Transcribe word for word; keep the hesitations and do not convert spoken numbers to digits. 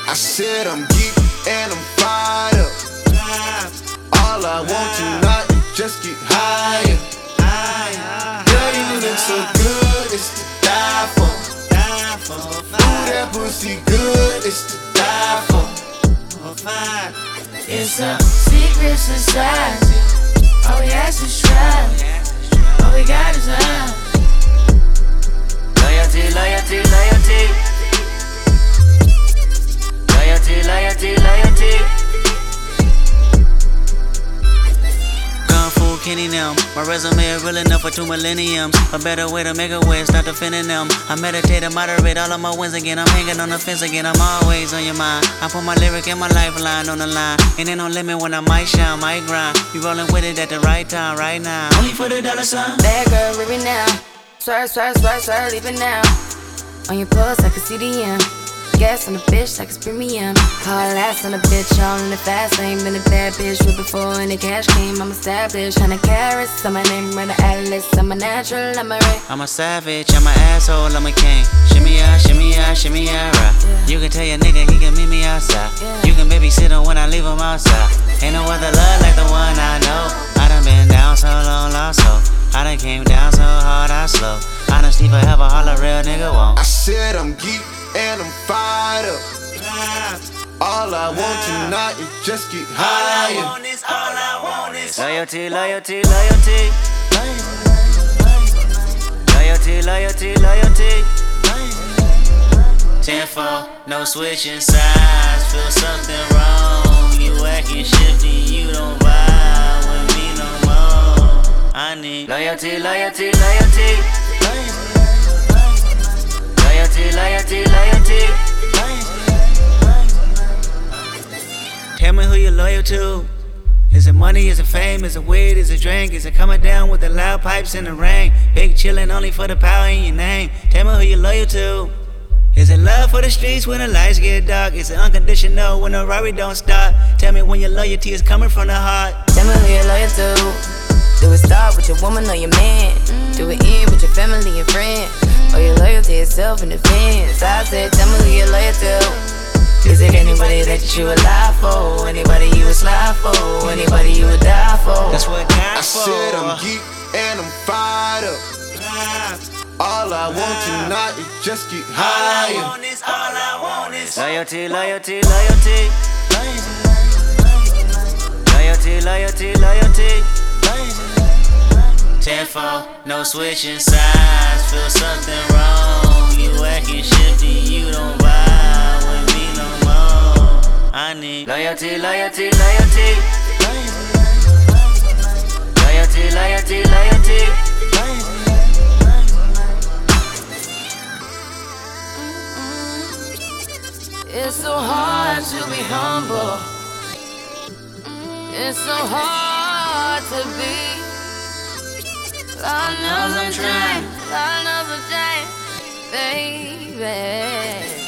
I said I'm geek and I'm fired up. All I want tonight is just get higher. Girl, you look so good, it's to die for. Ooh, that pussy good, it's to die for. It's a secret society. All we ask is try. All we got is love. Loyalty, loyalty, loyalty. Loyalty, loyalty, loyalty. Kung Fu Kenny them. My resume is real enough for two millenniums. A better way to make a way, start defending them. I meditate and moderate all of my wins again. I'm hanging on the fence again, I'm always on your mind. I put my lyric and my lifeline on the line. And ain't no limit when I might shine, might grind. You rolling with it at the right time, right now. Only for the dollar sign. Bad girl, leave it now. Swerve, swerve, swerve, swerve, leave it now. On your pulse, I can see the end. Gas on the bitch like it's premium. Hard ass on a bitch, all in the fast lane. Been a bad bitch with before any cash came. I'm established, hundred carats. I'm my name, run the atlas. I'm a natural, I'm a ray. I'm a savage, I'm an asshole, I'm a king. Shimmy ya, shimmy ya, shimmy ya, right. Yeah. You can tell your nigga he can meet me outside. Yeah. You can babysit him when I leave him outside. Ain't no other love like the one I know. I done been down so long, lost so. I done came down so hard, I slow. Honesty forever, all a real nigga won't. I said I'm geek and I'm fired up. All I want tonight is just get higher. All I want is, all I want is loyalty, loyalty, loyalty. Loyalty, loyalty, loyalty. ten four, no switching sides. Feel something wrong. You acting shifty, you don't vibe with me no more. I need loyalty, loyalty, loyalty. Loyalty, loyalty, loyalty. Tell me who you're loyal to. Is it money, is it fame, is it weed, is it drink? Is it coming down with the loud pipes in the rain? Big chillin' only for the power in your name. Tell me who you're loyal to. Is it love for the streets when the lights get dark? Is it unconditional when the Rari don't stop? Tell me when your loyalty is coming from the heart. Tell me who you're loyal to. Do it start with your woman or your man? Do it end with your family and friends? Or your loyal to yourself in defense? I said, tell me who you're loyal to. Is it anybody that you would lie for? Anybody you would slide for? Anybody you would die for? That's what God I for. said I'm geek and I'm fired up. All I want tonight is just get higher. All I want is, all I want is loyalty, loyalty, loyalty. Loyalty, loyalty, loyalty. ten four, no switching sides. Feel something wrong. You acting shifty, you don't vibe with me no more. I need loyalty, loyalty, loyalty. Loyalty, loyalty, loyalty. It's so hard to be humble. It's so hard to be. Lord knows I'm trying. Lord knows I'm trying, baby.